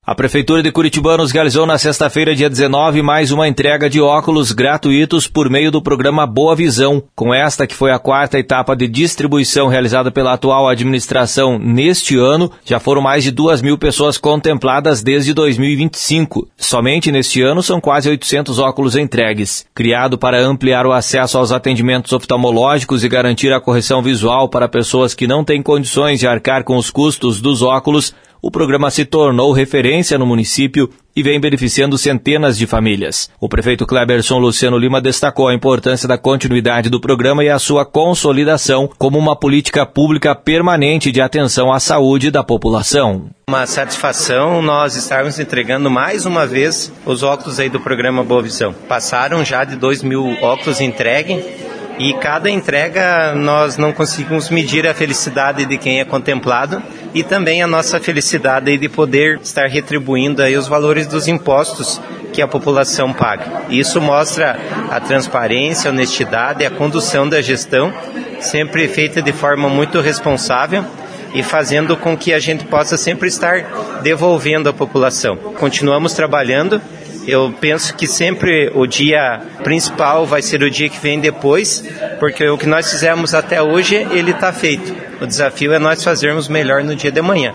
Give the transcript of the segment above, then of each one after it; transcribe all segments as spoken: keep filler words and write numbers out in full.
A Prefeitura de Curitibanos realizou na sexta-feira, dia dezenove, mais uma entrega de óculos gratuitos por meio do programa Boa Visão. Com esta, que foi a quarta etapa de distribuição realizada pela atual administração neste ano, já foram mais de duas mil pessoas contempladas desde dois mil e vinte e cinco. Somente neste ano são quase oitocentos óculos entregues. Criado para ampliar o acesso aos atendimentos oftalmológicos e garantir a correção visual para pessoas que não têm condições de arcar com os custos dos óculos, o programa se tornou referência no município e vem beneficiando centenas de famílias. O prefeito Cleberson Luciano Lima destacou a importância da continuidade do programa e a sua consolidação como uma política pública permanente de atenção à saúde da população. Uma satisfação nós estarmos entregando mais uma vez os óculos aí do programa Boa Visão. Passaram já de dois mil óculos entregues. E cada entrega nós não conseguimos medir a felicidade de quem é contemplado e também a nossa felicidade de poder estar retribuindo aí os valores dos impostos que a população paga. Isso mostra a transparência, a honestidade, a condução da gestão, sempre feita de forma muito responsável e fazendo com que a gente possa sempre estar devolvendo à população. Continuamos trabalhando. Eu penso que sempre o dia principal vai ser o dia que vem depois, porque o que nós fizemos até hoje, ele está feito. O desafio é nós fazermos melhor no dia de amanhã.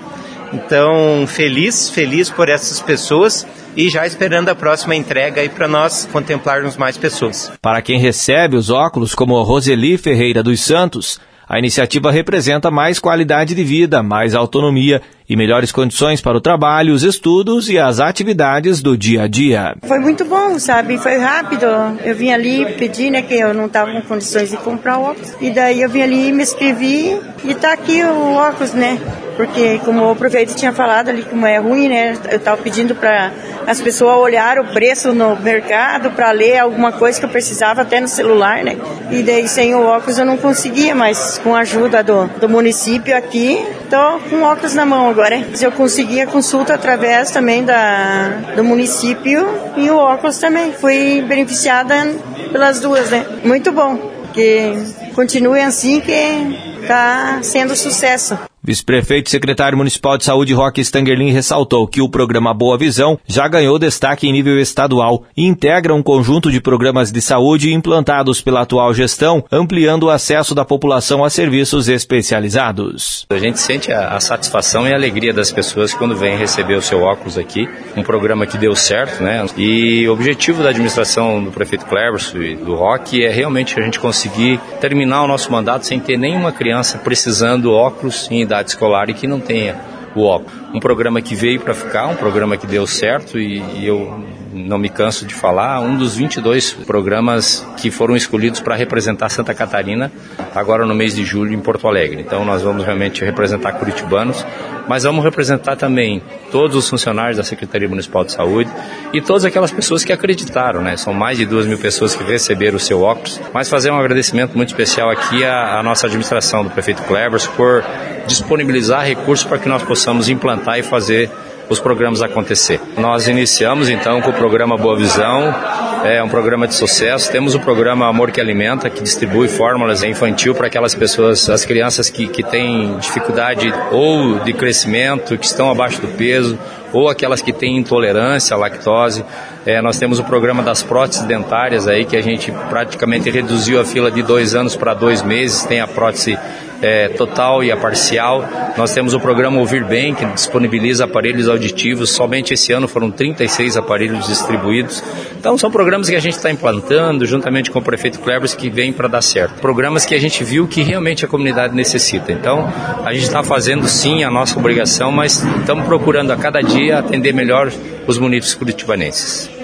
Então, feliz, feliz por essas pessoas e já esperando a próxima entrega aí para nós contemplarmos mais pessoas. Para quem recebe os óculos, como Roseli Ferreira dos Santos, a iniciativa representa mais qualidade de vida, mais autonomia e melhores condições para o trabalho, os estudos e as atividades do dia a dia. Foi muito bom, sabe? Foi rápido. Eu vim ali pedir, né, que eu não estava com condições de comprar óculos. E daí eu vim ali, me inscrevi e tá aqui o óculos, né? Porque como o prefeito tinha falado ali, como é ruim, né? Eu estava pedindo para as pessoas olhar o preço no mercado, para ler alguma coisa que eu precisava até no celular, né? E daí sem o óculos eu não conseguia, mas com a ajuda do, do município aqui, tô com óculos na mão agora. Eu consegui a consulta através também da, do município e o óculos também. Fui beneficiada pelas duas, né? Muito bom, que continue assim que está sendo sucesso. Vice-prefeito e secretário municipal de saúde Roque Stangerlin ressaltou que o programa Boa Visão já ganhou destaque em nível estadual e integra um conjunto de programas de saúde implantados pela atual gestão, ampliando o acesso da população a serviços especializados. A gente sente a, a satisfação e a alegria das pessoas quando vêm receber o seu óculos aqui, um programa que deu certo, né? E o objetivo da administração do prefeito Cleberson e do Roque é realmente a gente conseguir terminar o nosso mandato sem ter nenhuma criança precisando óculos em idade escolar e que não tenha o óculos. Um programa que veio para ficar, um programa que deu certo e, e eu não me canso de falar, um dos vinte e dois programas que foram escolhidos para representar Santa Catarina agora no mês de julho em Porto Alegre. Então nós vamos realmente representar curitibanos, mas vamos representar também todos os funcionários da Secretaria Municipal de Saúde e todas aquelas pessoas que acreditaram, né? São mais de duas mil pessoas que receberam o seu óculos, mas fazer um agradecimento muito especial aqui à, à nossa administração do prefeito Cleberson por disponibilizar recursos para que nós possamos implantar e fazer os programas acontecer. Nós iniciamos então com o programa Boa Visão, é um programa de sucesso. Temos o programa Amor que Alimenta, que distribui fórmulas infantil para aquelas pessoas, as crianças que, que têm dificuldade ou de crescimento, que estão abaixo do peso, ou aquelas que têm intolerância à lactose. É, nós temos o programa das próteses dentárias aí, que a gente praticamente reduziu a fila de dois anos para dois meses, tem a prótese é, total e a parcial. Nós temos o programa Ouvir Bem, que disponibiliza aparelhos auditivos, somente esse ano foram trinta e seis aparelhos distribuídos. Então são programas que a gente está implantando juntamente com o prefeito Cleberson que vem para dar certo. Programas que a gente viu que realmente a comunidade necessita. Então a gente está fazendo sim a nossa obrigação, mas estamos procurando a cada dia atender melhor os munícipes curitibanenses.